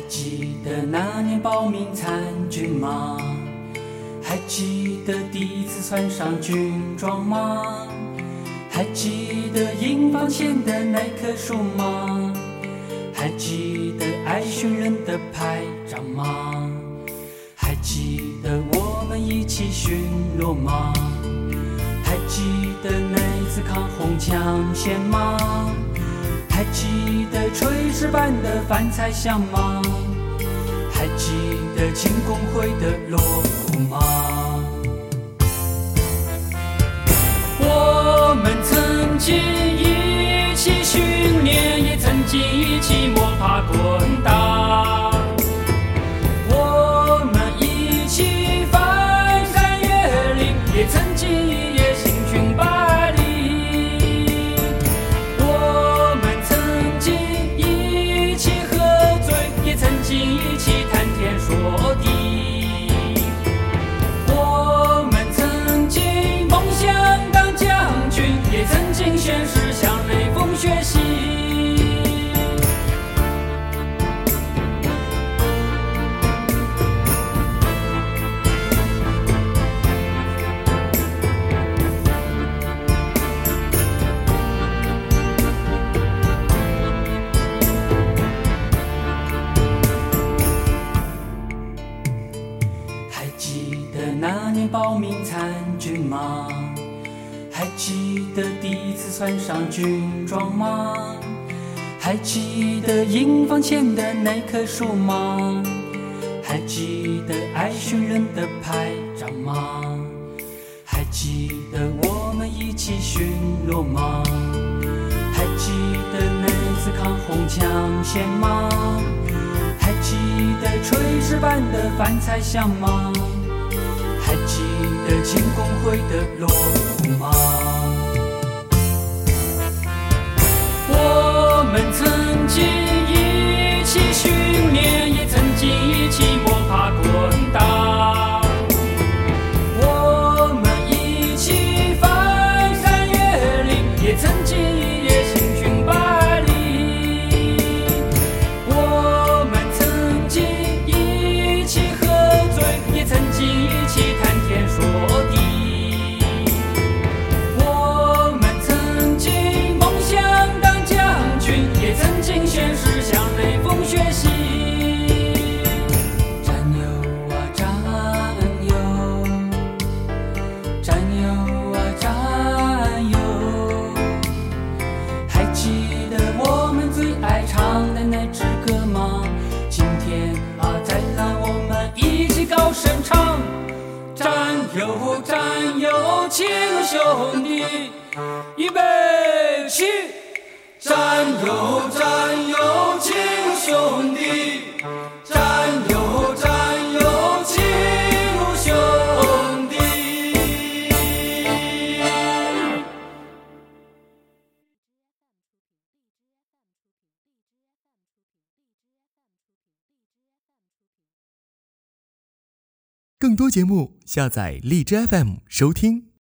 记得那年报名参军吗？还记得第一次穿上军装吗？还记得营房前的那棵树吗？还记得爱训人的排长吗？还记得我们一起巡逻吗？还记得那次抗洪抢险吗？还记得炊事班的饭菜香吗？还记得庆功会的锣鼓吗？我们曾经一起训练，也曾经一起摸爬滚打，我们一起翻山越岭，也曾经一夜行军百里，我们曾经一起喝醉，也曾经一起谈天说地，我们曾经梦想当将军，也曾经宣誓向雷锋学习。还记得那年报名参军吗？还记得第一次穿上军装吗？还记得营房前的那棵树吗？还记得爱训人的排长吗？还记得我们一起巡逻吗？还记得那次抗洪抢险吗？还记得炊事班的饭菜香吗？还记得庆功会的锣鼓吗？我们曾经一起训练，也曾经一起摸爬滚打，我们一起翻山越岭，也曾经一夜行军百里，我们曾经一起喝醉，也曾经一起谈天说地，我们曾经梦想当将军，也曾经宣誓向雷锋学习。战友啊战友，战友啊战友，还记得我们最爱唱的那支歌吗？今天啊，再让我们一起高声唱。战友战友亲兄弟，预备起！战友战友亲兄弟，战友战友亲兄弟。 更多节目下载荔枝 FM 收听。